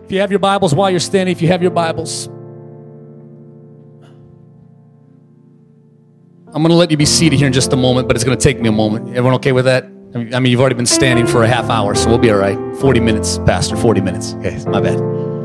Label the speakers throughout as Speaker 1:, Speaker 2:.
Speaker 1: If you have your Bibles while you're standing, if you have your Bibles, I'm going to let you be seated here in just a moment, but it's going to take me a moment. Everyone okay with that? I mean, you've already been standing for a half hour, so we'll be all right. 40 minutes, Pastor, 40 minutes. Okay, my bad.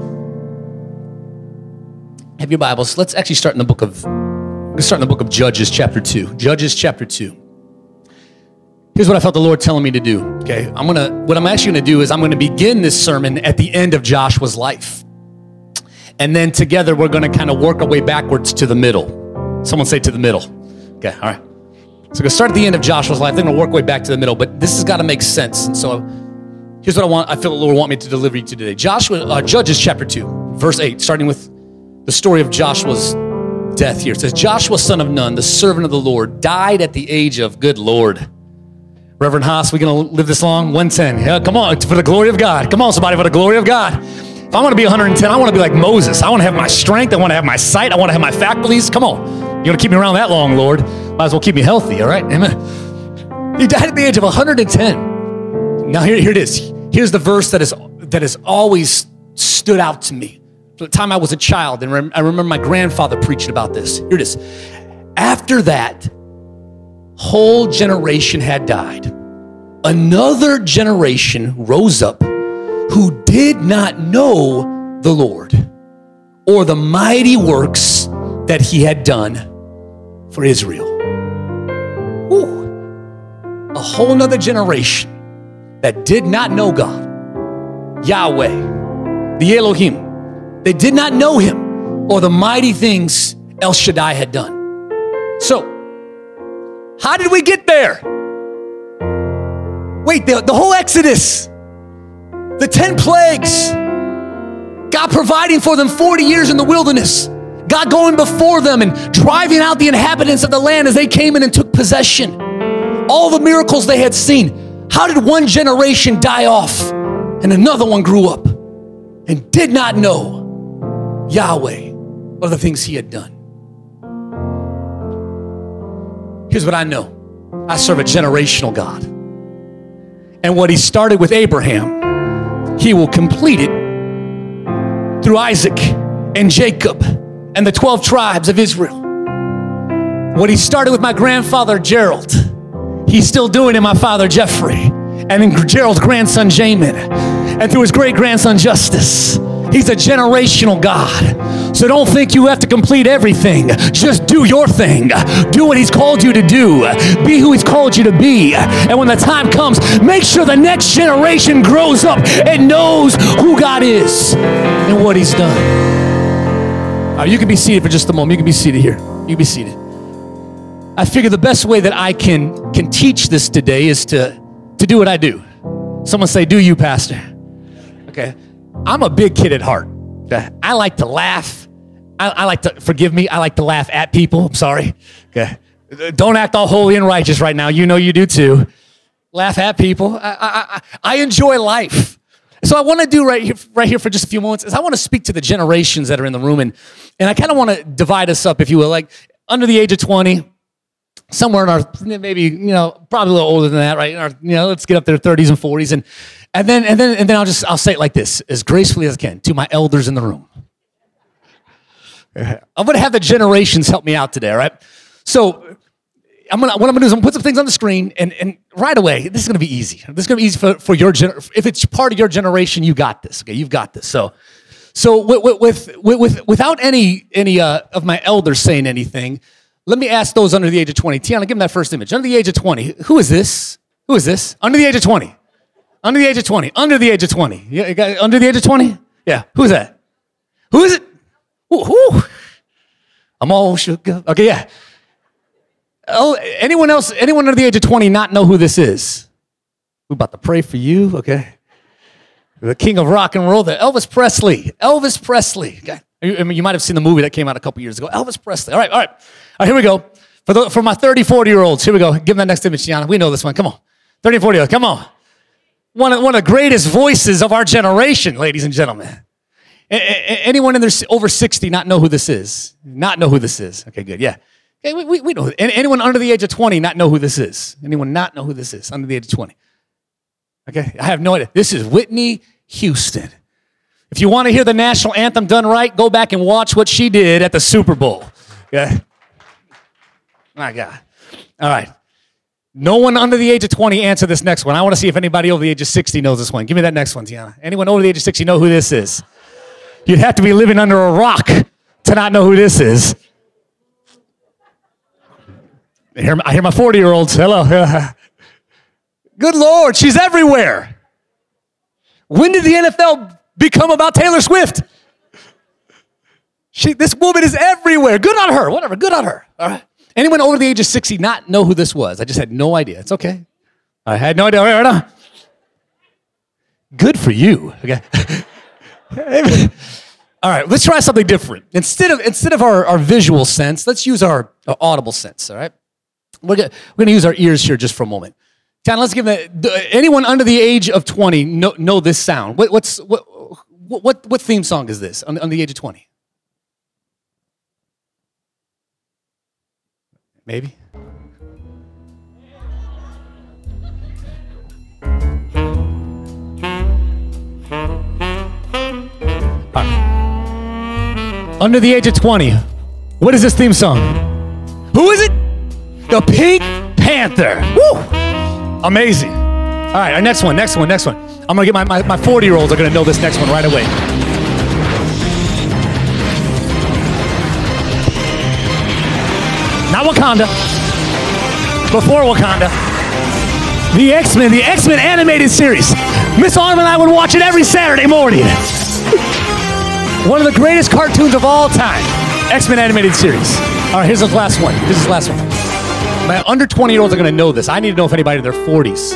Speaker 1: Have your Bibles. Let's actually start in the book of Judges, chapter 2. Judges, chapter 2. Here's what I felt the Lord telling me to do, okay? What I'm actually going to do is I'm going to begin this sermon at the end of Joshua's life. And then together we're going to kind of work our way backwards to the middle. Someone say to the middle. Okay, all right. So we're going to start at the end of Joshua's life. Then we'll work our way back to the middle. But this has got to make sense. And so here's what I feel the Lord want me to deliver you to today. Judges chapter 2, verse 8, starting with the story of Joshua's death here. It says, Joshua, son of Nun, the servant of the Lord, died at the age of, good Lord. Reverend Haas, we going to live this long? 110. Yeah, come on, for the glory of God. Come on, somebody, for the glory of God. If I want to be 110, I want to be like Moses. I want to have my strength. I want to have my sight. I want to have my faculties. Come on. You're going to keep me around that long, Lord. Might as well keep me healthy, all right? Amen. He died at the age of 110. Now, here it is. Here's the verse that has always stood out to me. From the time I was a child, and I remember my grandfather preaching about this. Here it is. After that, whole generation had died. Another generation rose up who did not know the Lord or the mighty works that he had done for Israel. Ooh. A whole nother generation that did not know God, Yahweh, the Elohim. They did not know him or the mighty things El Shaddai had done. So, how did we get there? Wait, the whole Exodus, the 10 plagues, God providing for them 40 years in the wilderness, God going before them and driving out the inhabitants of the land as they came in and took possession. All the miracles they had seen. How did one generation die off and another one grew up and did not know Yahweh or the things he had done? Here's what I know. I serve a generational God. And what he started with Abraham, he will complete it through Isaac and Jacob and the 12 tribes of Israel. What he started with my grandfather, Gerald, he's still doing in my father, Jeffrey, and in Gerald's grandson, Jamin, and through his great-grandson, Justice. He's a generational God. So don't think you have to complete everything. Just do your thing. Do what he's called you to do. Be who he's called you to be. And when the time comes, make sure the next generation grows up and knows who God is and what he's done. All right, you can be seated for just a moment. You can be seated here. You can be seated. I figure the best way that I can teach this today is to do what I do. Someone say, do you, Pastor? Okay. I'm a big kid at heart. Okay? I like to laugh. I like to, forgive me, I like to laugh at people. I'm sorry. Okay. Don't act all holy and righteous right now. You know you do too. Laugh at people. I enjoy life. So I want to do right here for just a few moments is I want to speak to the generations that are in the room. And I kind of want to divide us up, if you will, like under the age of 20, somewhere in our, maybe, probably a little older than that, right? Let's get up there 30s and 40s. And then I'll say it like this, as gracefully as I can, to my elders in the room. I'm going to have the generations help me out today, all right? So what I'm going to do is I'm going to put some things on the screen, and right away, this is going to be easy. This is going to be easy for your if it's part of your generation, you got this. Okay, you've got this. So without any of my elders saying anything, let me ask those under the age of 20. Tiana, give them that first image. Under the age of 20, who is this? Who is this? Under the age of 20. Under the age of 20. Under the age of 20. Yeah, under the age of 20? Yeah. Who's that? Who is it? Ooh. I'm all shook up. Okay, yeah. Oh, anyone under the age of 20 not know who this is? We're about to pray for you, okay? The king of rock and roll, Elvis Presley. Elvis Presley. Okay. I mean, you might have seen the movie that came out a couple years ago. Elvis Presley. All right, here we go. For my 30, 40-year-olds, here we go. Give them that next image, Tiana. We know this one. Come on. 30, 40-year-olds, come on. One of the greatest voices of our generation, ladies and gentlemen. Anyone in there over 60 not know who this is? Not know who this is? Okay, good, yeah. Okay, we know. Anyone under the age of 20 not know who this is? Anyone not know who this is under the age of 20? Okay, I have no idea. This is Whitney Houston. If you want to hear the national anthem done right, go back and watch what she did at the Super Bowl. Yeah. My God. All right. No one under the age of 20 answer this next one. I want to see if anybody over the age of 60 knows this one. Give me that next one, Tiana. Anyone over the age of 60 know who this is? You'd have to be living under a rock to not know who this is. I hear my 40-year-olds. Hello. Good Lord, she's everywhere. When did the NFL become about Taylor Swift? This woman is everywhere. Good on her. Whatever. Good on her. All right. Anyone over the age of 60 not know who this was? I just had no idea. It's okay. I had no idea. Right now. Good for you. Okay. All right. Let's try something different. Instead of our visual sense, let's use our audible sense. All right. We're going to use our ears here just for a moment. John, let's give anyone under the age of 20 know this sound. What theme song is this on the age of 20? Maybe. Under the age of 20, what is this theme song? Who is it? The Pink Panther. Woo! Amazing. All right, our next one. I'm gonna get my 40-year-olds are gonna know this next one right away. Not Wakanda. Before Wakanda. The X-Men animated series. Miss Autumn and I would watch it every Saturday morning. One of the greatest cartoons of all time. X-Men animated series. All right, here's the last one. My under 20-year-olds are going to know this. I need to know if anybody in their 40s.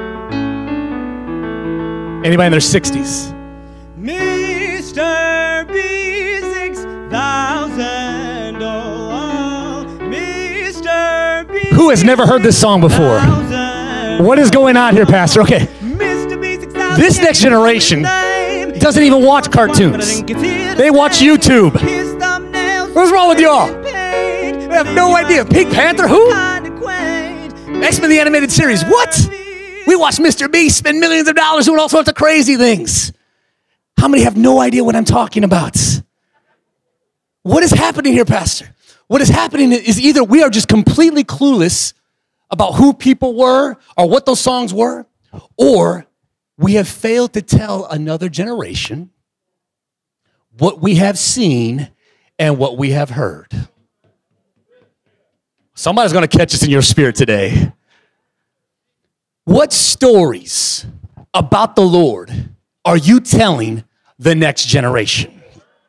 Speaker 1: Anybody in their 60s.
Speaker 2: Mr. B6000. Oh, Mr. B6000.
Speaker 1: Who has never heard this song before? What is going on here, Pastor? Okay. This next generation doesn't even watch cartoons. They watch YouTube. What's wrong with y'all? I have no idea. Pink Panther, who? X-Men the animated series. What? We watch Mr. Beast spend millions of dollars doing all sorts of crazy things. How many have no idea what I'm talking about? What is happening here, Pastor? What is happening is either we are just completely clueless about who people were or what those songs were, or we have failed to tell another generation what we have seen and what we have heard. Somebody's going to catch us in your spirit today. What stories about the Lord are you telling the next generation?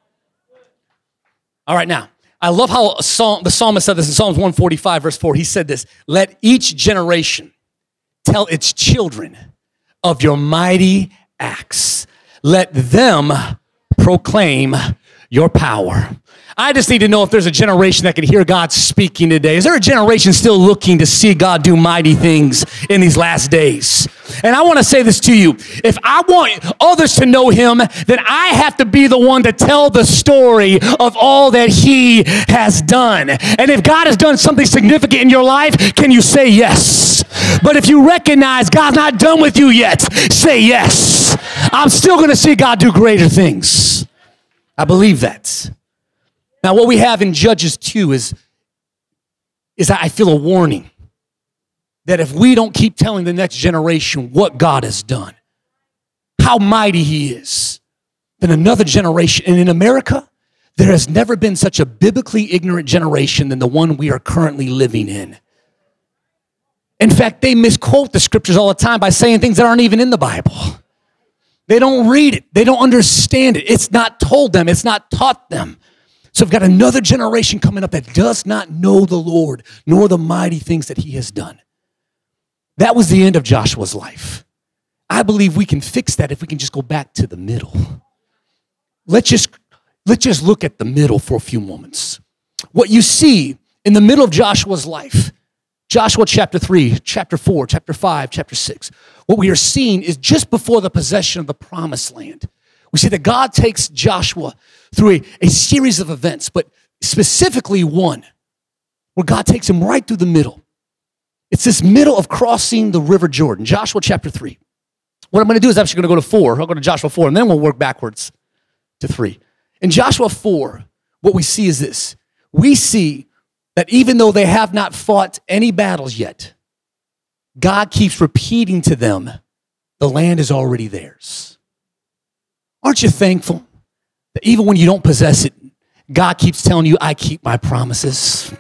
Speaker 1: All right, now, I love how the psalmist said this in Psalms 145, verse 4. He said this, let each generation tell its children of your mighty acts. Let them proclaim your power. I just need to know if there's a generation that can hear God speaking today. Is there a generation still looking to see God do mighty things in these last days? And I want to say this to you. If I want others to know him, then I have to be the one to tell the story of all that he has done. And if God has done something significant in your life, can you say yes? But if you recognize God's not done with you yet, say yes. I'm still going to see God do greater things. I believe that. Now, what we have in Judges 2 is I feel a warning that if we don't keep telling the next generation what God has done, how mighty he is, then another generation, and in America, there has never been such a biblically ignorant generation than the one we are currently living in. In fact, they misquote the scriptures all the time by saying things that aren't even in the Bible. They don't read it. They don't understand it. It's not told them. It's not taught them. So we've got another generation coming up that does not know the Lord, nor the mighty things that he has done. That was the end of Joshua's life. I believe we can fix that if we can just go back to the middle. Let's just look at the middle for a few moments. What you see in the middle of Joshua's life, Joshua chapter 3, chapter 4, chapter 5, chapter 6, what we are seeing is just before the possession of the promised land. We see that God takes Joshua through a series of events, but specifically one where God takes him right through the middle. It's this middle of crossing the river Jordan, Joshua chapter 3. What I'm going to do is actually going to go to 4. I'll go to Joshua 4, and then we'll work backwards. to 3. In Joshua 4, what we see is this. We see that even though they have not fought any battles yet, God keeps repeating to them, the land is already theirs. Aren't you thankful that even when you don't possess it, God keeps telling you, I keep my promises?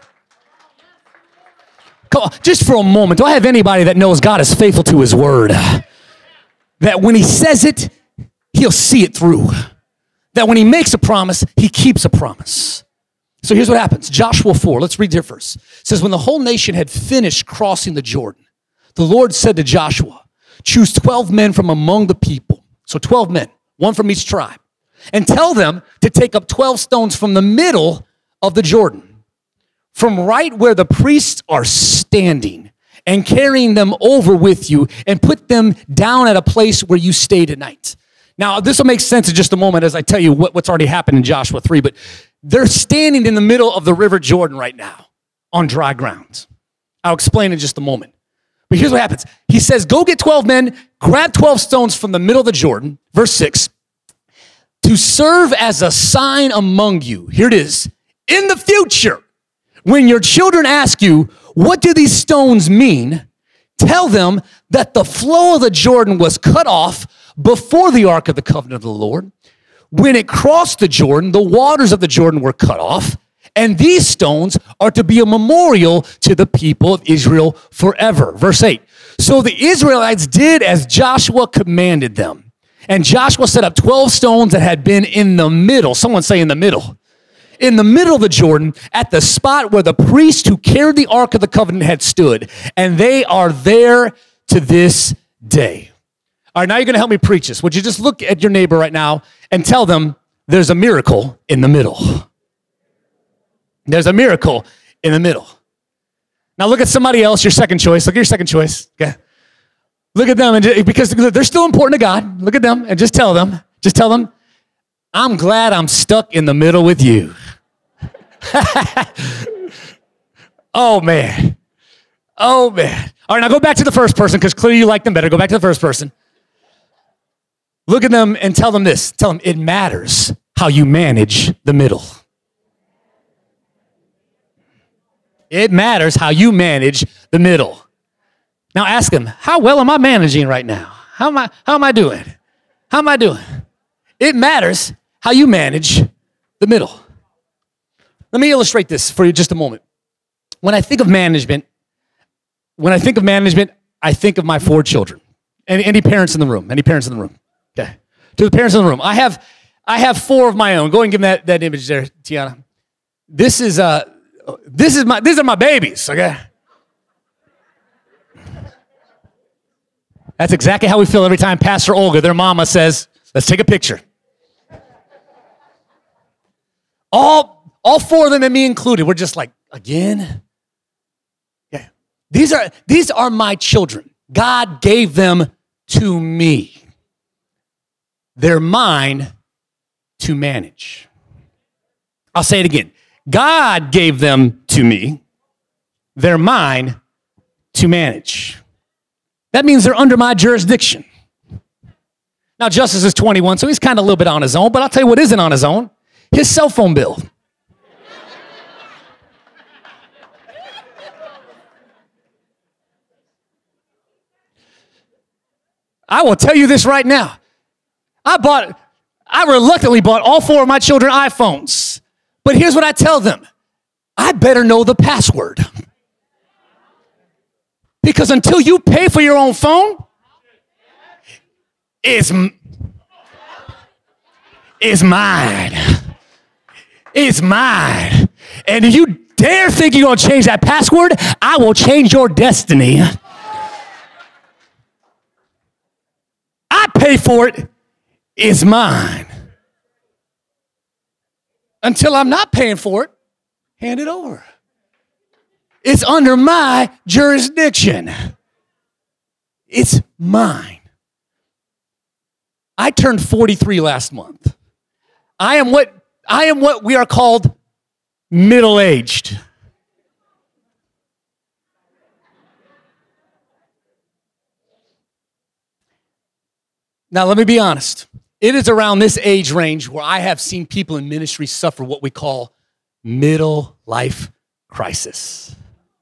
Speaker 1: Come on, just for a moment, do I have anybody that knows God is faithful to his word? That when he says it, he'll see it through. That when he makes a promise, he keeps a promise. So here's what happens. Joshua 4, let's read here first. It says, when the whole nation had finished crossing the Jordan, the Lord said to Joshua, choose 12 men from among the people. So 12 men, one from each tribe. And tell them to take up 12 stones from the middle of the Jordan, from right where the priests are standing, and carrying them over with you, and put them down at a place where you stay tonight. Now, this will make sense in just a moment as I tell you what's already happened in Joshua 3, but they're standing in the middle of the river Jordan right now on dry ground. I'll explain in just a moment. But here's what happens. He says, go get 12 men, grab 12 stones from the middle of the Jordan, verse 6, to serve as a sign among you. Here it is. In the future, when your children ask you, what do these stones mean? Tell them that the flow of the Jordan was cut off before the Ark of the Covenant of the Lord. When it crossed the Jordan, the waters of the Jordan were cut off, and these stones are to be a memorial to the people of Israel forever. Verse 8, so the Israelites did as Joshua commanded them, and Joshua set up 12 stones that had been in the middle. Someone say in the middle. In the middle of the Jordan, at the spot where the priest who carried the Ark of the Covenant had stood, and they are there to this day. All right, now you're going to help me preach this. Would you just look at your neighbor right now and tell them there's a miracle in the middle? There's a miracle in the middle. Now look at somebody else, your second choice. Look at your second choice. Okay. Look at them, and because they're still important to God. Look at them and just tell them, I'm glad I'm stuck in the middle with you. Oh, man. Oh, man. All right, now go back to the first person because clearly you like them better. Go back to the first person. Look at them and tell them this. Tell them it matters how you manage the middle. It matters how you manage the middle. Now ask them, how well am I managing right now? How am I doing? How am I doing? It matters how you manage the middle. Let me illustrate this for you just a moment. When I think of management, I think of my 4 children. Any parents in the room? Any parents in the room? Okay. To the parents in the room, I have 4 of my own. Go and give them that image there, Tiana. These are my babies, okay? That's exactly how we feel every time Pastor Olga, their mama, says, let's take a picture. All 4 of them and me included, we're just like, again? Yeah. These are my children. God gave them to me. They're mine to manage. I'll say it again. God gave them to me. They're mine to manage. That means they're under my jurisdiction. Now, Justice is 21, so he's kind of a little bit on his own, but I'll tell you what isn't on his own. His cell phone bill. I will tell you this right now. I reluctantly bought all 4 of my children iPhones. But here's what I tell them. I better know the password. Because until you pay for your own phone, it's mine. It's mine. And if you dare think you're going to change that password, I will change your destiny. I pay for it. It's mine. Until I'm not paying for it, hand it over. It's under my jurisdiction. It's mine. I turned 43 last month. I am what we are called middle-aged. Now, let me be honest. It is around this age range where I have seen people in ministry suffer what we call middle life crisis.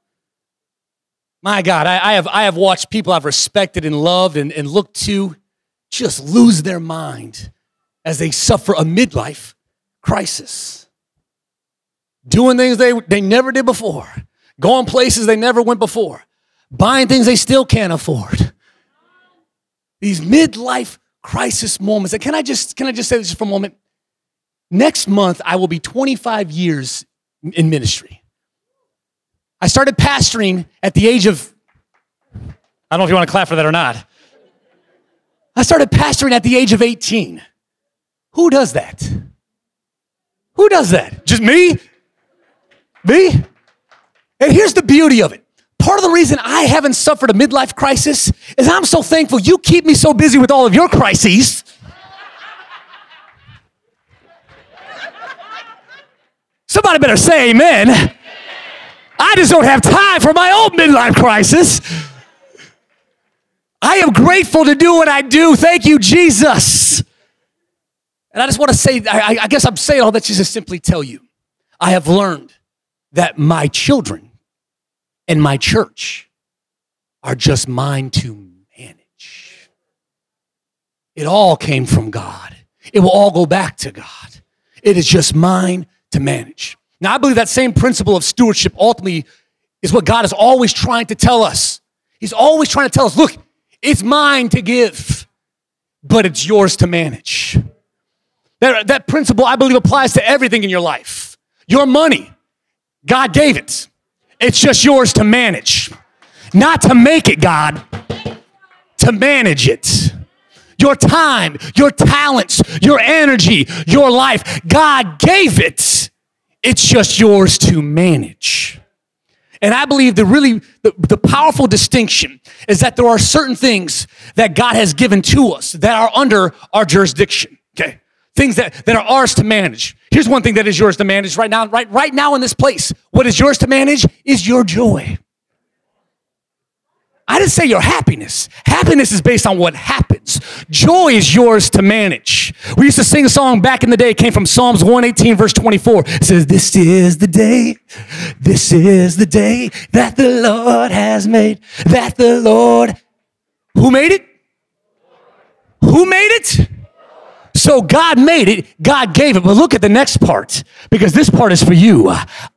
Speaker 1: My God, I have watched people I've respected and loved and looked to just lose their mind as they suffer a midlife crisis. Doing things they never did before. Going places they never went before. Buying things they still can't afford. These midlife crisis moments. And can I just say this for a moment? Next month, I will be 25 years in ministry. I started pastoring at the age of, I don't know if you want to clap for that or not. I started pastoring at the age of 18. Who does that? Who does that? Just me? Me? And here's the beauty of it. Part of the reason I haven't suffered a midlife crisis is I'm so thankful you keep me so busy with all of your crises. Somebody better say amen. I just don't have time for my own midlife crisis. I am grateful to do what I do. Thank you, Jesus. And I just want to say, I guess I'm saying all that just to simply tell you, I have learned that my children and my church are just mine to manage. It all came from God. It will all go back to God. It is just mine to manage. Now, I believe that same principle of stewardship ultimately is what God is always trying to tell us. He's always trying to tell us, look, it's mine to give, but it's yours to manage. That principle, I believe, applies to everything in your life. Your money, God gave it. It's just yours to manage. Not to make it, God, to manage it. Your time, your talents, your energy, your life, God gave it. It's just yours to manage. And I believe the powerful distinction is that there are certain things that God has given to us that are under our jurisdiction, okay? Things that are ours to manage. Here's one thing that is yours to manage right now, right now in this place. What is yours to manage is your joy. I didn't say your happiness. Happiness is based on what happens. Joy is yours to manage. We used to sing a song back in the day. It came from Psalms 118, verse 24. It says, this is the day that the Lord has made, that the Lord, who made it? Who made it? So God made it, God gave it. But look at the next part, because this part is for you.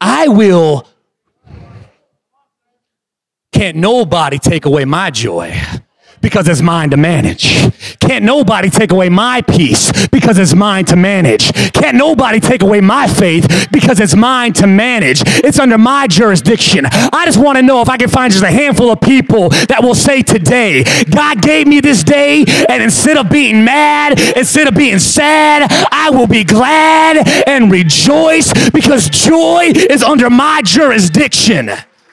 Speaker 1: Can't nobody take away my joy because it's mine to manage. Can't nobody take away my peace because it's mine to manage. Can't nobody take away my faith because it's mine to manage. It's under my jurisdiction. I just want to know if I can find just a handful of people that will say today, God gave me this day, and instead of being mad, instead of being sad, I will be glad and rejoice because joy is under my jurisdiction.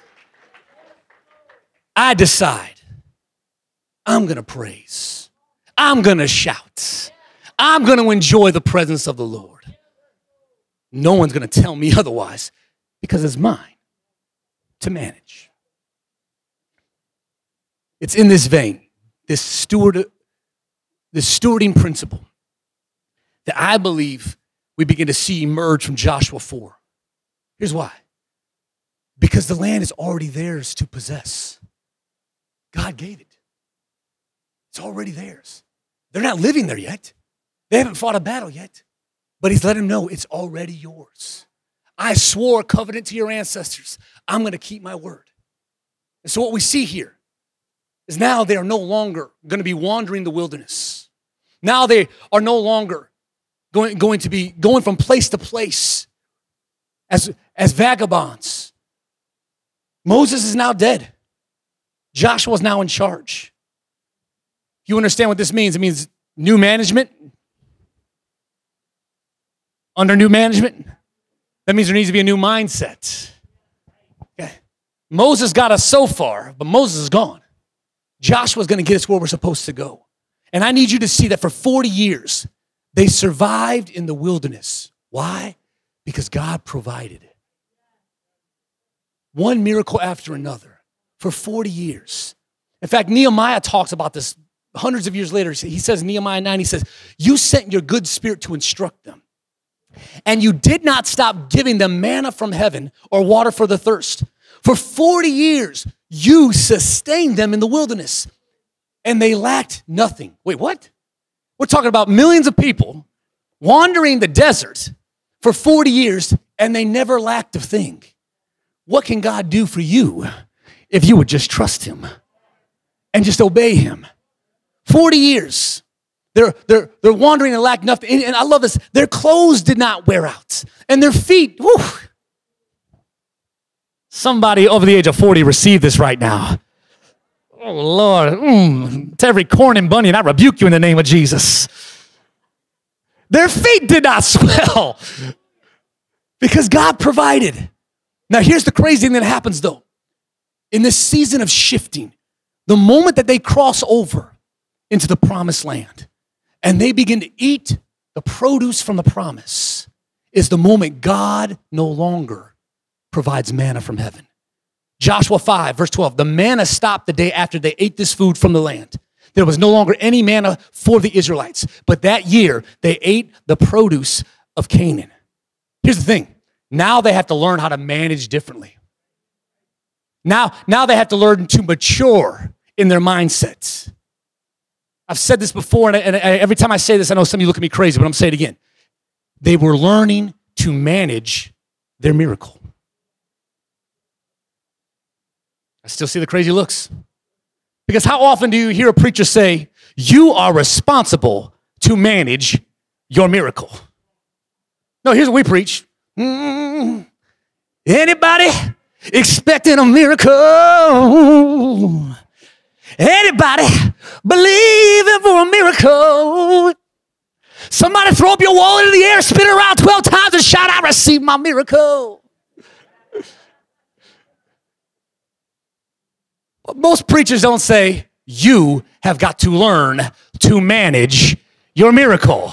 Speaker 1: I decide I'm going to praise. I'm going to shout. I'm going to enjoy the presence of the Lord. No one's going to tell me otherwise because it's mine to manage. It's in this vein, this stewarding principle that I believe we begin to see emerge from Joshua 4. Here's why. Because the land is already theirs to possess. God gave it. It's already theirs. They're not living there yet. They haven't fought a battle yet. But he's let them know it's already yours. I swore a covenant to your ancestors. I'm going to keep my word. And so what we see here is now they are no longer going to be wandering the wilderness. Now they are no longer going to be going from place to place as vagabonds. Moses is now dead. Joshua is now in charge. You understand what this means? It means new management. Under new management, that means there needs to be a new mindset. Okay. Moses got us so far, but Moses is gone. Joshua's going to get us where we're supposed to go. And I need you to see that for 40 years, they survived in the wilderness. Why? Because God provided it. One miracle after another. For 40 years. In fact, Nehemiah talks about this hundreds of years later, he says in Nehemiah 9, he says, you sent your good spirit to instruct them. And you did not stop giving them manna from heaven or water for the thirst. For 40 years, you sustained them in the wilderness, and they lacked nothing. Wait, what? We're talking about millions of people wandering the desert for 40 years, and they never lacked a thing. What can God do for you if you would just trust him and just obey him? 40 years. They're wandering and lack nothing. And I love this. Their clothes did not wear out. And their feet, whew. Somebody over the age of 40 received this right now. Oh, Lord. To every corn and bunny, and I rebuke you in the name of Jesus. Their feet did not swell because God provided. Now, here's the crazy thing that happens, though. In this season of shifting, the moment that they cross over into the promised land and they begin to eat the produce from the promise is the moment God no longer provides manna from heaven. Joshua 5, verse 12, the manna stopped the day after they ate this food from the land. There was no longer any manna for the Israelites, but that year they ate the produce of Canaan. Here's the thing. Now they have to learn how to manage differently. Now they have to learn to mature in their mindsets. I've said this before, and every time I say this, I know some of you look at me crazy, but I'm saying it again. They were learning to manage their miracle. I still see the crazy looks. Because how often do you hear a preacher say, you are responsible to manage your miracle? No, here's what we preach. Anybody expecting a miracle? Anybody believing for a miracle? Somebody throw up your wallet in the air, spin it around 12 times and shout, I received my miracle. But most preachers don't say, you have got to learn to manage your miracle.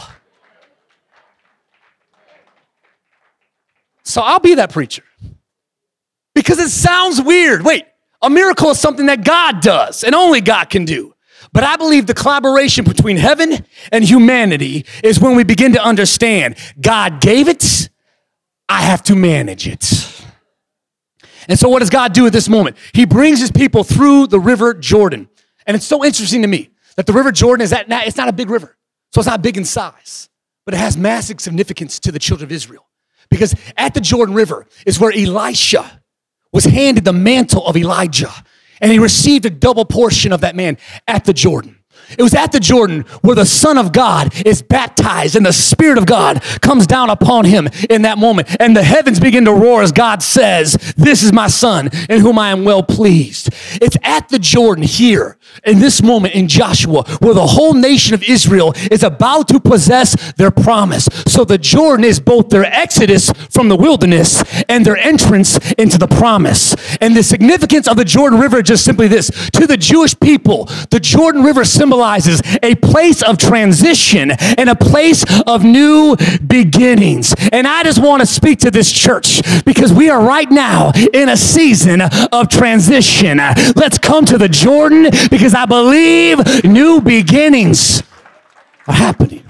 Speaker 1: So I'll be that preacher. Because it sounds weird. Wait, a miracle is something that God does and only God can do. But I believe the collaboration between heaven and humanity is when we begin to understand God gave it, I have to manage it. And so what does God do at this moment? He brings his people through the river Jordan. And it's so interesting to me that the river Jordan it's not a big river. So it's not big in size, but it has massive significance to the children of Israel. Because at the Jordan River is where Elisha was handed the mantle of Elijah. And he received a double portion of that man at the Jordan. It was at the Jordan where the Son of God is baptized and the Spirit of God comes down upon him in that moment. And the heavens begin to roar as God says, this is my Son in whom I am well pleased. It's at the Jordan here in this moment in Joshua where the whole nation of Israel is about to possess their promise. So the Jordan is both their exodus from the wilderness and their entrance into the promise. And the significance of the Jordan River is just simply this. To the Jewish people, the Jordan River symbolizes a place of transition and a place of new beginnings. And I just want to speak to this church because we are right now in a season of transition. Let's come to the Jordan because I believe new beginnings are happening.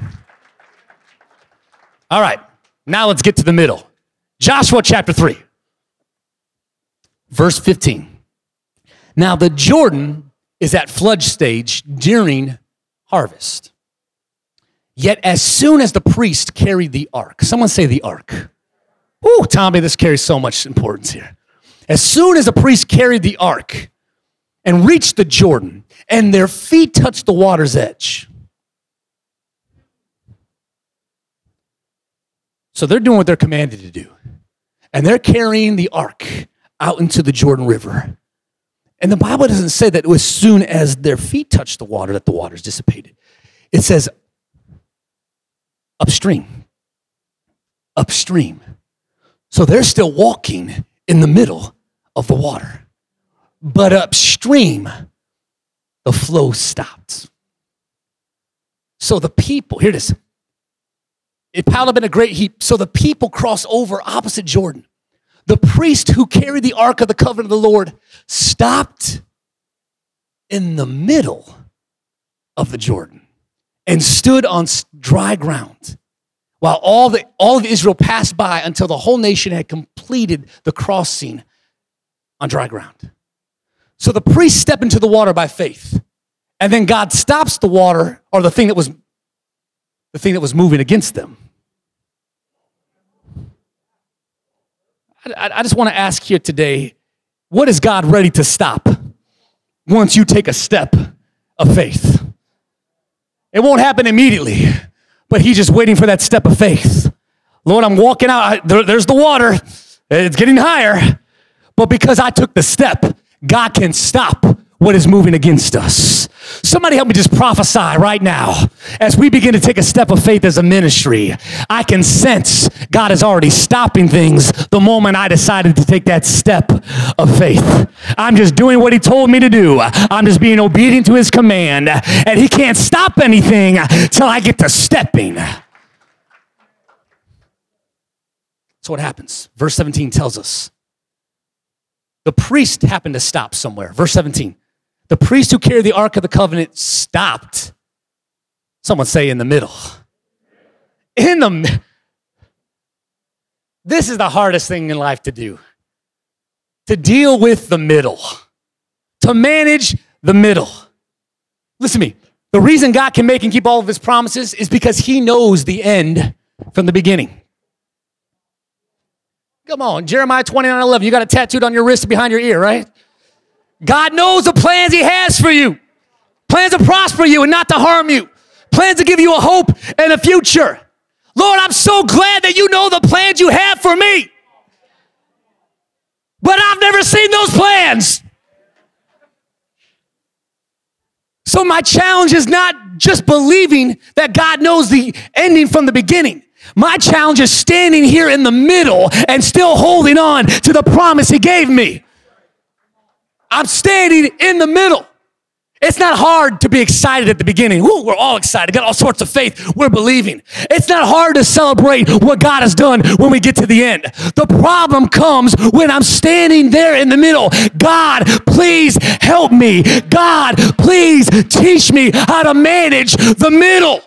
Speaker 1: All right, now let's get to the middle. Joshua chapter 3, verse 15. Now the Jordan is at flood stage during harvest. Yet as soon as the priest carried the ark, someone say the ark. Ooh, Tommy, this carries so much importance here. As soon as the priest carried the ark and reached the Jordan and their feet touched the water's edge. So they're doing what they're commanded to do. And they're carrying the ark out into the Jordan River. And the Bible doesn't say that as soon as their feet touched the water that the waters dissipated. It says upstream. Upstream. So they're still walking in the middle of the water. But upstream, the flow stopped. So the people, here it is. It piled up in a great heap. So the people cross over opposite Jordan. The priest who carried the ark of the covenant of the Lord stopped in the middle of the Jordan and stood on dry ground while all of Israel passed by until the whole nation had completed the crossing on dry ground. So the priests step into the water by faith, and then God stops the water, or the thing that was moving against them. I just want to ask here today, what is God ready to stop once you take a step of faith? It won't happen immediately, but he's just waiting for that step of faith. Lord, I'm walking out. There's the water. It's getting higher. But because I took the step, God can stop what is moving against us. Somebody help me just prophesy right now. As we begin to take a step of faith as a ministry, I can sense God is already stopping things the moment I decided to take that step of faith. I'm just doing what he told me to do. I'm just being obedient to his command. And he can't stop anything till I get to stepping. So what happens? Verse 17 tells us. The priest happened to stop somewhere. Verse 17. The priest who carried the Ark of the Covenant stopped. Someone say in the middle. This is the hardest thing in life to do. To deal with the middle. To manage the middle. Listen to me. The reason God can make and keep all of his promises is because he knows the end from the beginning. Come on, Jeremiah 29:11. You got it tattooed on your wrist behind your ear, right? God knows the plans he has for you. Plans to prosper you and not to harm you. Plans to give you a hope and a future. Lord, I'm so glad that you know the plans you have for me. But I've never seen those plans. So my challenge is not just believing that God knows the ending from the beginning. My challenge is standing here in the middle and still holding on to the promise he gave me. I'm standing in the middle. It's not hard to be excited at the beginning. Woo, we're all excited. Got all sorts of faith. We're believing. It's not hard to celebrate what God has done when we get to the end. The problem comes when I'm standing there in the middle. God, please help me. God, please teach me how to manage the middle.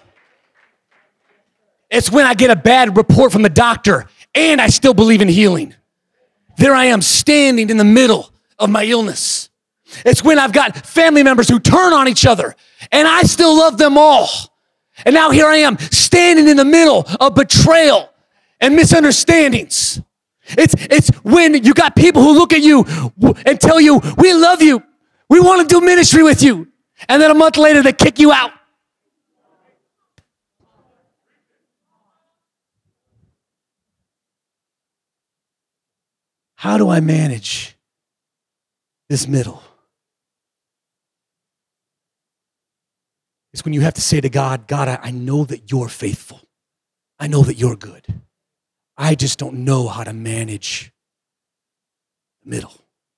Speaker 1: It's when I get a bad report from the doctor and I still believe in healing. There I am standing in the middle of my illness. It's when I've got family members who turn on each other and I still love them all. And now here I am standing in the middle of betrayal and misunderstandings. It's when you got people who look at you and tell you, we love you. We want to do ministry with you. And then a month later they kick you out. How do I manage this middle? It's when you have to say to God, God, I know that you're faithful. I know that you're good. I just don't know how to manage the middle.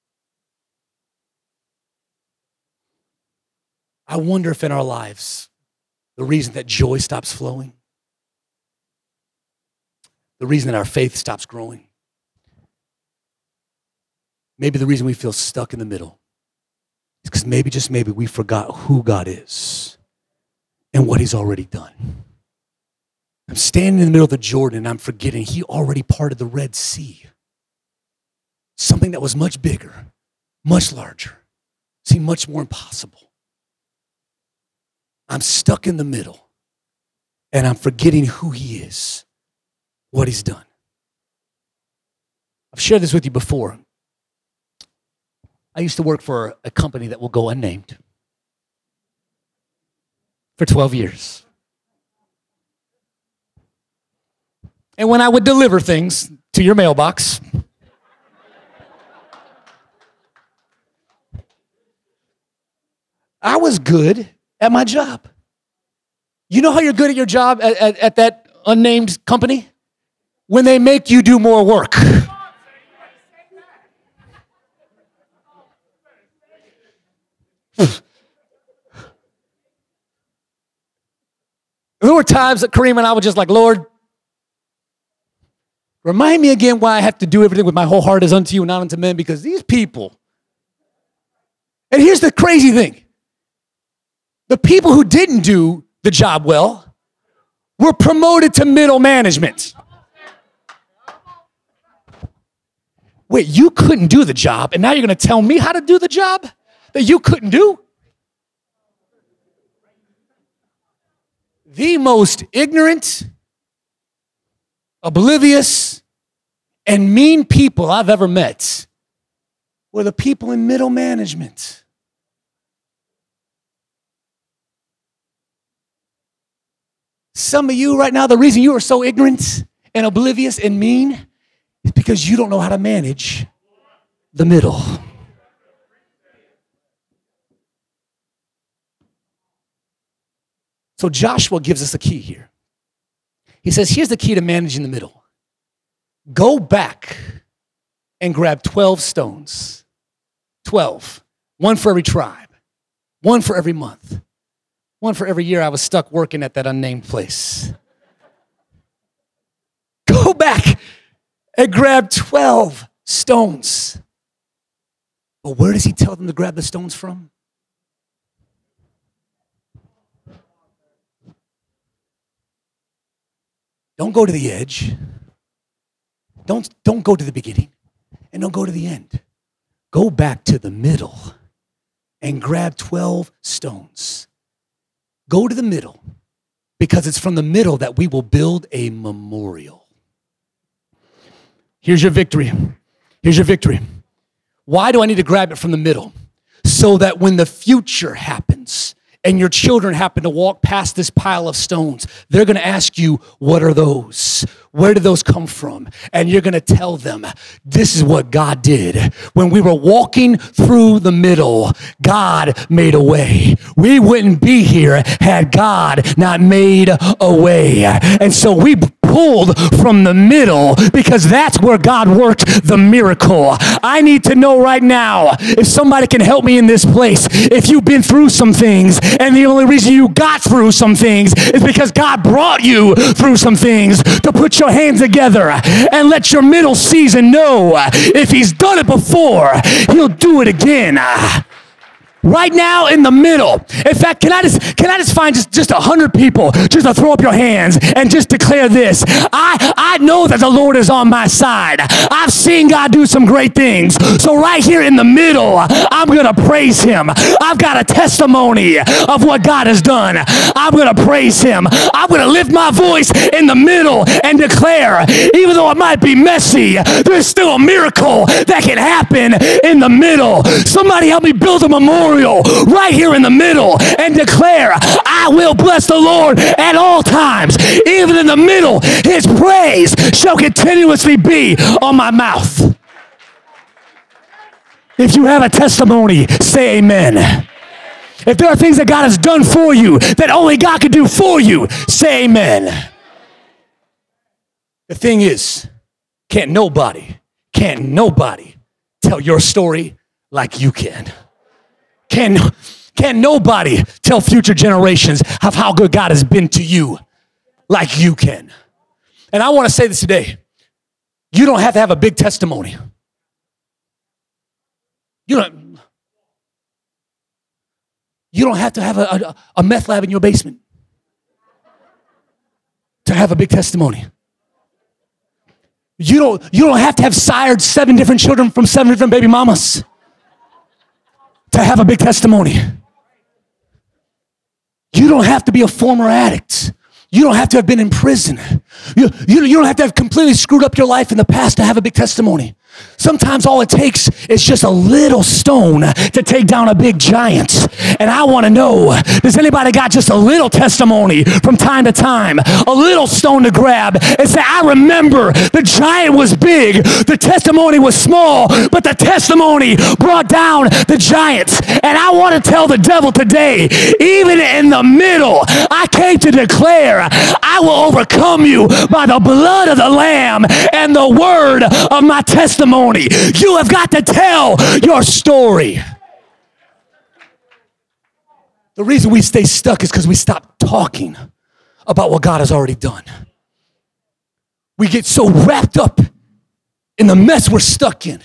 Speaker 1: I wonder if in our lives, the reason that joy stops flowing, the reason that our faith stops growing, maybe the reason we feel stuck in the middle is because maybe, just maybe, we forgot who God is and what he's already done. I'm standing in the middle of the Jordan and I'm forgetting he already parted the Red Sea. Something that was much bigger, much larger, seemed much more impossible. I'm stuck in the middle and I'm forgetting who he is, what he's done. I've shared this with you before. I used to work for a company that will go unnamed for 12 years. And when I would deliver things to your mailbox, I was good at my job. You know how you're good at your job at that unnamed company? When they make you do more work. There were times that Kareem and I were just like, Lord, remind me again why I have to do everything with my whole heart as unto you and not unto men, because these people. And here's the crazy thing. The people who didn't do the job well were promoted to middle management. Wait, you couldn't do the job, and now you're going to tell me how to do the job that you couldn't do? The most ignorant, oblivious, and mean people I've ever met were the people in middle management. Some of you right now, the reason you are so ignorant and oblivious and mean is because you don't know how to manage the middle. So Joshua gives us a key here. He says, here's the key to managing the middle. Go back and grab 12 stones. 12. One for every tribe. One for every month. One for every year I was stuck working at that unnamed place. Go back and grab 12 stones. But where does he tell them to grab the stones from? Don't go to the edge. Don't go to the beginning. And don't go to the end. Go back to the middle and grab 12 stones. Go to the middle, because it's from the middle that we will build a memorial. Here's your victory. Here's your victory. Why do I need to grab it from the middle? So that when the future happens and your children happen to walk past this pile of stones, they're going to ask you, what are those? Where did those come from? And you're going to tell them, this is what God did. When we were walking through the middle, God made a way. We wouldn't be here had God not made a way. And so we pulled from the middle because that's where God worked the miracle. I need to know right now if somebody can help me in this place. If you've been through some things and the only reason you got through some things is because God brought you through some things, to put your hands together and let your middle season know if he's done it before, he'll do it again. Right now in the middle. In fact, can I just find just 100 people just to throw up your hands and just declare this? I know that the Lord is on my side. I've seen God do some great things. So right here in the middle, I'm going to praise him. I've got a testimony of what God has done. I'm going to praise him. I'm going to lift my voice in the middle and declare, even though it might be messy, there's still a miracle that can happen in the middle. Somebody help me build a memorial right here in the middle and declare, I will bless the Lord at all times. Even in the middle, his praise shall continuously be on my mouth. If you have a testimony, say amen. If there are things that God has done for you that only God can do for you, say amen. The thing is, can't nobody tell your story like you can. Can nobody tell future generations of how good God has been to you like you can. And I want to say this today. You don't have to have a big testimony. You don't have to have a meth lab in your basement to have a big testimony. You don't have to have sired 7 different children from 7 different baby mamas to have a big testimony. You don't have to be a former addict. You don't have to have been in prison. You don't have to have completely screwed up your life in the past to have a big testimony. Sometimes all it takes is just a little stone to take down a big giant. And I want to know, does anybody got just a little testimony from time to time? A little stone to grab and say, I remember the giant was big, the testimony was small, but the testimony brought down the giant. And I want to tell the devil today, even in the middle, I came to declare, I will overcome you by the blood of the Lamb and the word of my testimony. You have got to tell your story. The reason we stay stuck is because we stop talking about what God has already done. We get so wrapped up in the mess we're stuck in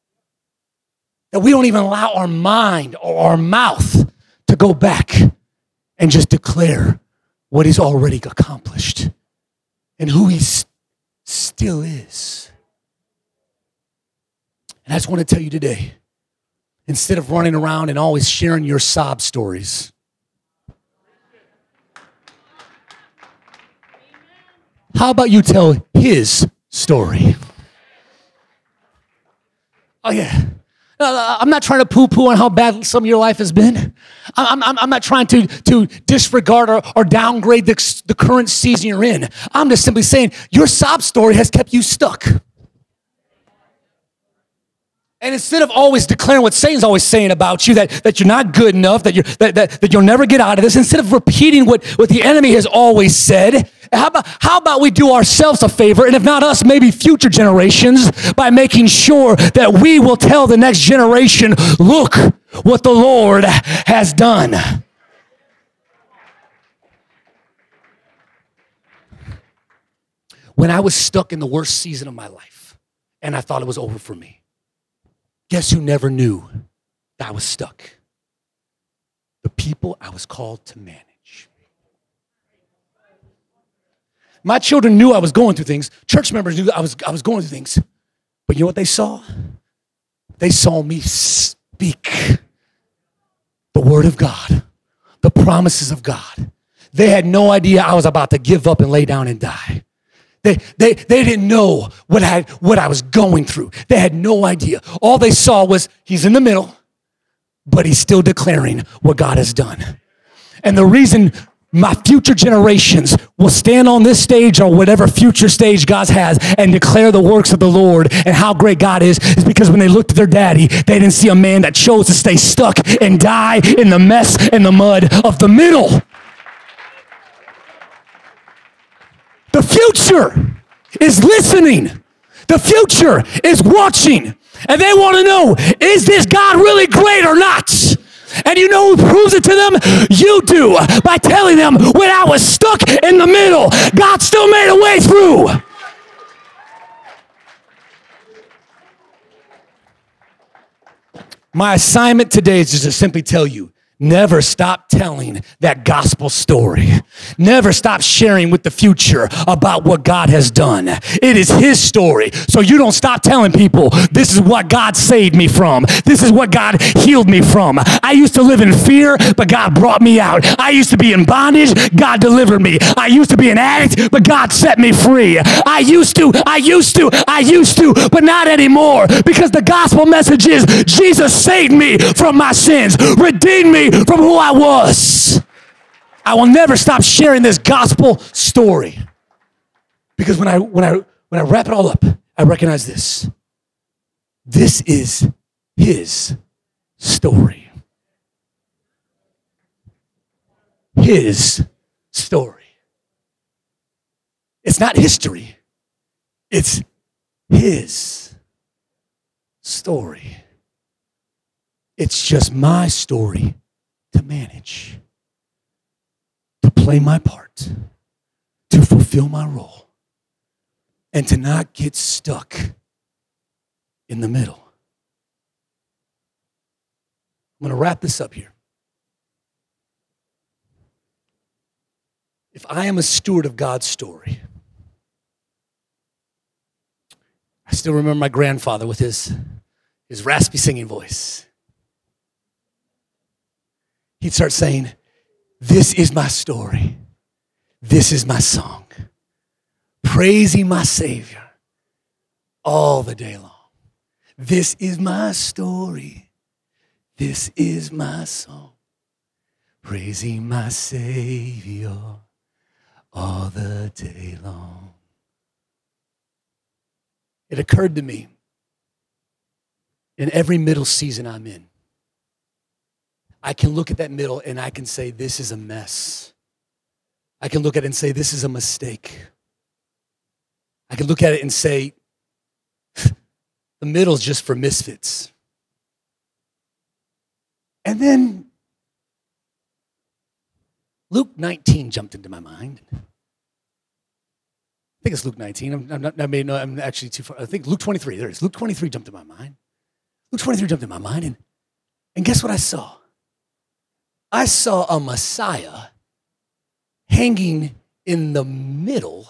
Speaker 1: that we don't even allow our mind or our mouth to go back and just declare what he's already accomplished and who he still is. And I just want to tell you today, instead of running around and always sharing your sob stories, how about you tell his story? Oh, yeah. I'm not trying to poo-poo on how bad some of your life has been. I'm not trying to disregard or downgrade the current season you're in. I'm just simply saying your sob story has kept you stuck. And instead of always declaring what Satan's always saying about you, that you're not good enough, that you'll never get out of this, instead of repeating what the enemy has always said, how about we do ourselves a favor, and if not us, maybe future generations, by making sure that we will tell the next generation, look what the Lord has done. When I was stuck in the worst season of my life, and I thought it was over for me, guess who never knew that I was stuck? The people I was called to manage. My children knew I was going through things. Church members knew I was going through things. But you know what they saw? They saw me speak the word of God, the promises of God. They had no idea I was about to give up and lay down and die. They didn't know what I was going through. They had no idea. All they saw was he's in the middle, but he's still declaring what God has done. And the reason my future generations will stand on this stage or whatever future stage God has and declare the works of the Lord and how great God is because when they looked at their daddy, they didn't see a man that chose to stay stuck and die in the mess and the mud of the middle. The future is listening. The future is watching. And they want to know, is this God really great or not? And you know who proves it to them? You do, by telling them when I was stuck in the middle, God still made a way through. My assignment today is just to simply tell you, never stop telling that gospel story. Never stop sharing with the future about what God has done. It is his story. So you don't stop telling people, this is what God saved me from. This is what God healed me from. I used to live in fear, but God brought me out. I used to be in bondage. God delivered me. I used to be an addict, but God set me free. I used to, but not anymore, because the gospel message is Jesus saved me from my sins, redeemed me from who I was. I will never stop sharing this gospel story, because when I wrap it all up, I recognize this. This is his story. His story. It's not history. It's his story. It's just my story to manage, to play my part, to fulfill my role, and to not get stuck in the middle. I'm going to wrap this up here. If I am a steward of God's story, I still remember my grandfather with his raspy singing voice. He'd start saying, this is my story. This is my song. Praising my Savior all the day long. This is my story. This is my song. Praising my Savior all the day long. It occurred to me in every middle season I'm in, I can look at that middle and I can say, this is a mess. I can look at it and say, this is a mistake. I can look at it and say, the middle's just for misfits. And then Luke 19 jumped into my mind. I think it's Luke 19. I'm actually too far. I think Luke 23. There it is. Luke 23 jumped in my mind. Luke 23 jumped in my mind. And guess what I saw? I saw a Messiah hanging in the middle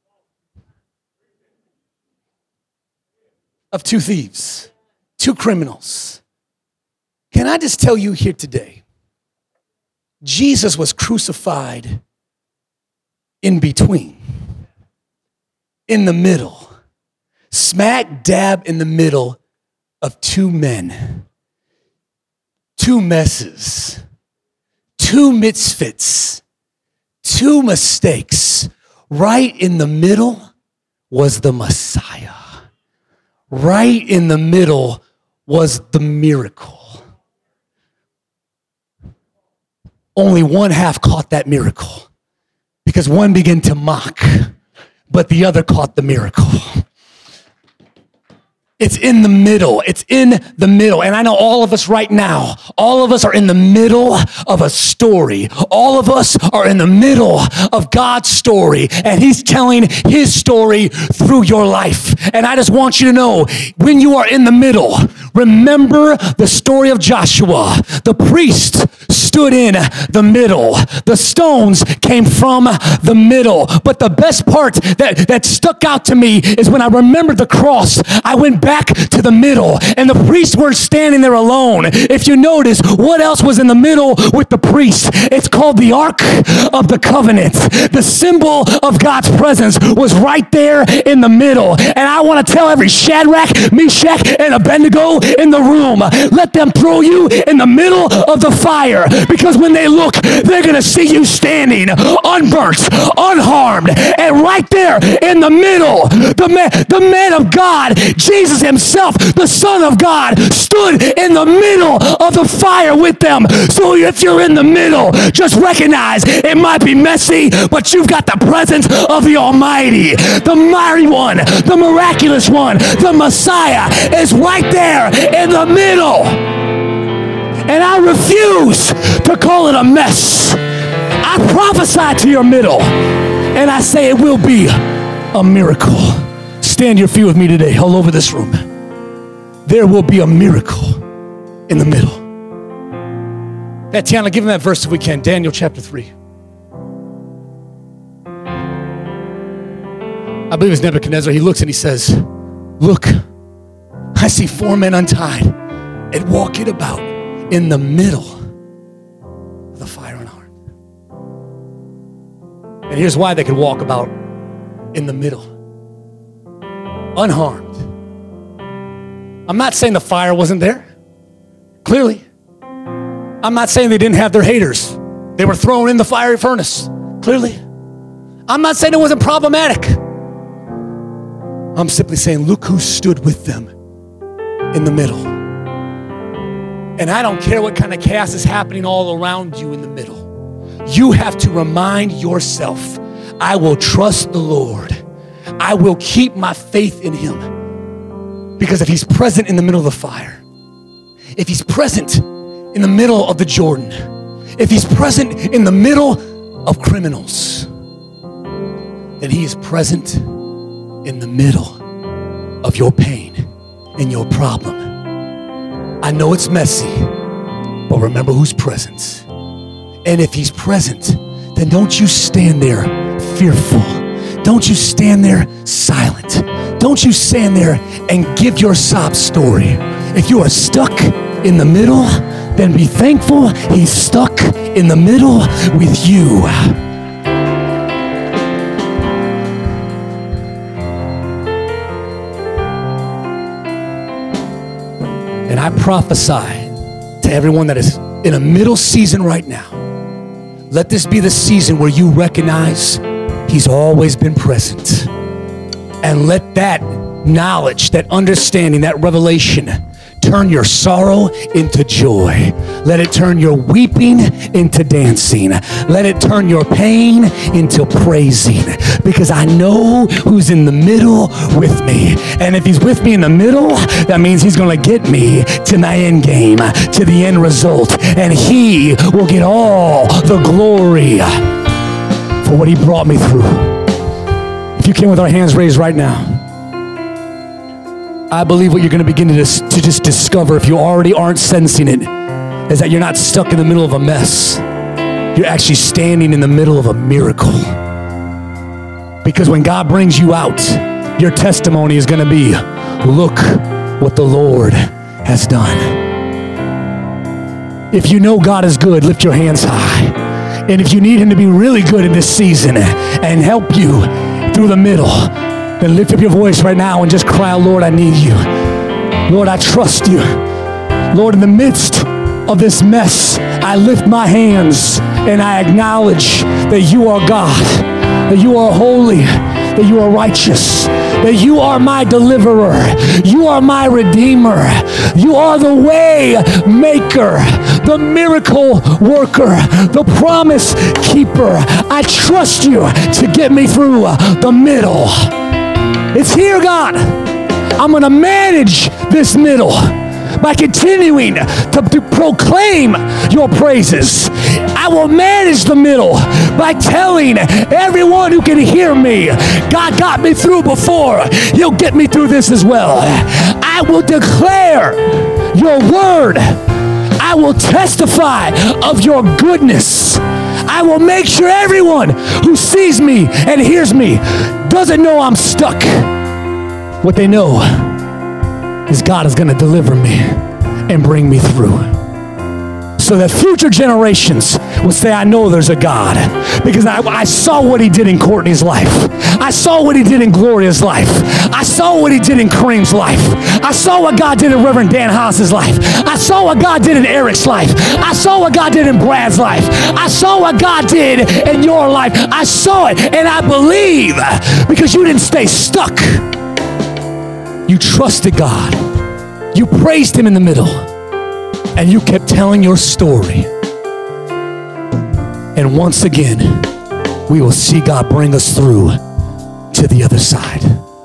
Speaker 1: of two thieves, two criminals. Can I just tell you here today, Jesus was crucified in between, in the middle, smack dab in the middle of two men, two messes, two misfits, two mistakes. Right in the middle was the Messiah. Right in the middle was the miracle. Only one half caught that miracle because one began to mock, but the other caught the miracle. It's in the middle. It's in the middle. And I know all of us right now, all of us are in the middle of a story. All of us are in the middle of God's story, and he's telling his story through your life. And I just want you to know, when you are in the middle, remember the story of Joshua. The priest stood in the middle. The stones came from the middle. But the best part that stuck out to me is when I remembered the cross, I went back to the middle, and the priests weren't standing there alone. If you notice, what else was in the middle with the priest? It's called the Ark of the Covenant. The symbol of God's presence was right there in the middle. And I want to tell every Shadrach, Meshach, and Abednego in the room, let them throw you in the middle of the fire, because when they look, they're going to see you standing unburnt, unharmed, and right there in the middle, the man of God, Jesus himself, the Son of God, stood in the middle of the fire with them. So if you're in the middle, just recognize it might be messy, but you've got the presence of the Almighty, the mighty one, the miraculous one, the Messiah is right there in the middle. And I refuse to call it a mess. I prophesy to your middle, and I say it will be a miracle. Stand your feet with me today, all over this room. There will be a miracle in the middle. Tatiana, give him that verse if we can. Daniel chapter 3. I believe it's Nebuchadnezzar. He looks and he says, look, I see 4 men untied and walking about in the middle of the fire unharmed. And here's why they could walk about in the middle, unharmed. I'm not saying the fire wasn't there. Clearly. I'm not saying they didn't have their haters. They were thrown in the fiery furnace. Clearly. I'm not saying it wasn't problematic. I'm simply saying, look who stood with them in the middle. And I don't care what kind of chaos is happening all around you in the middle. You have to remind yourself, I will trust the Lord. I will keep my faith in him. Because if he's present in the middle of the fire, if he's present in the middle of the Jordan, if he's present in the middle of criminals, then he is present in the middle of your pain and your problem. I know it's messy, but remember who's present. And if he's present, then don't you stand there fearful. Don't you stand there silent. Don't you stand there and give your sob story. If you are stuck in the middle, then be thankful he's stuck in the middle with you. And I prophesy to everyone that is in a middle season right now, let this be the season where you recognize he's always been present. And let that knowledge, that understanding, that revelation turn your sorrow into joy. Let it turn your weeping into dancing. Let it turn your pain into praising. Because I know who's in the middle with me. And if he's with me in the middle, that means he's going to get me to my end game, to the end result. And he will get all the glory for what he brought me through. If you came with our hands raised right now, I believe what you're going to begin to just discover, if you already aren't sensing it, is that you're not stuck in the middle of a mess. You're actually standing in the middle of a miracle. Because when God brings you out, your testimony is going to be, look what the Lord has done. If you know God is good, lift your hands high. And if you need him to be really good in this season and help you through the middle, then lift up your voice right now and just cry out, Lord, I need you. Lord, I trust you. Lord, in the midst of this mess, I lift my hands and I acknowledge that you are God, that you are holy, that you are righteous, that you are my deliverer, you are my redeemer, you are the way maker, the miracle worker, the promise keeper. I trust you to get me through the middle. It's here, God. I'm going to manage this middle by continuing to proclaim your praises. I will manage the middle by telling everyone who can hear me, God got me through before, he'll get me through this as well. I will declare your word. I will testify of your goodness. I will make sure everyone who sees me and hears me doesn't know I'm stuck. What they know is God is going to deliver me and bring me through. So that future generations will say, I know there's a God. Because I saw what he did in Courtney's life. I saw what he did in Gloria's life. I saw what he did in Kareem's life. I saw what God did in Reverend Dan Haas's life. I saw what God did in Eric's life. I saw what God did in Brad's life. I saw what God did in your life. I saw it and I believe because you didn't stay stuck. You trusted God. You praised him in the middle. And you kept telling your story. And once again, we will see God bring us through to the other side.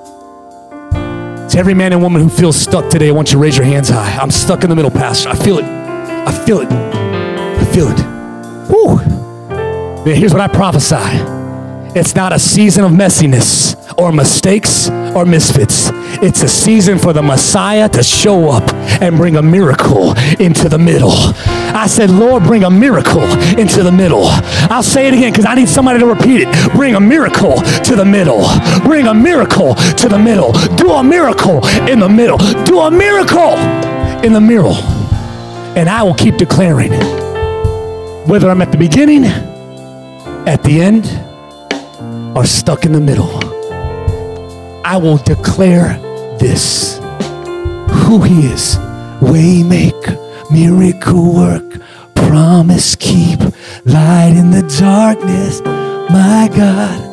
Speaker 1: To every man and woman who feels stuck today, I want you to raise your hands high. I'm stuck in the middle, Pastor. I feel it. I feel it. I feel it. Woo. Now, here's what I prophesy. It's not a season of messiness or mistakes or misfits. It's a season for the Messiah to show up and bring a miracle into the middle. I said, Lord, bring a miracle into the middle. I'll say it again because I need somebody to repeat it. Bring a miracle to the middle. Bring a miracle to the middle. Do a miracle in the middle. Do a miracle in the middle. And I will keep declaring, whether I'm at the beginning, at the end, or stuck in the middle, I will declare this, who he is. Way maker, miracle work, promise keep, light in the darkness, my God.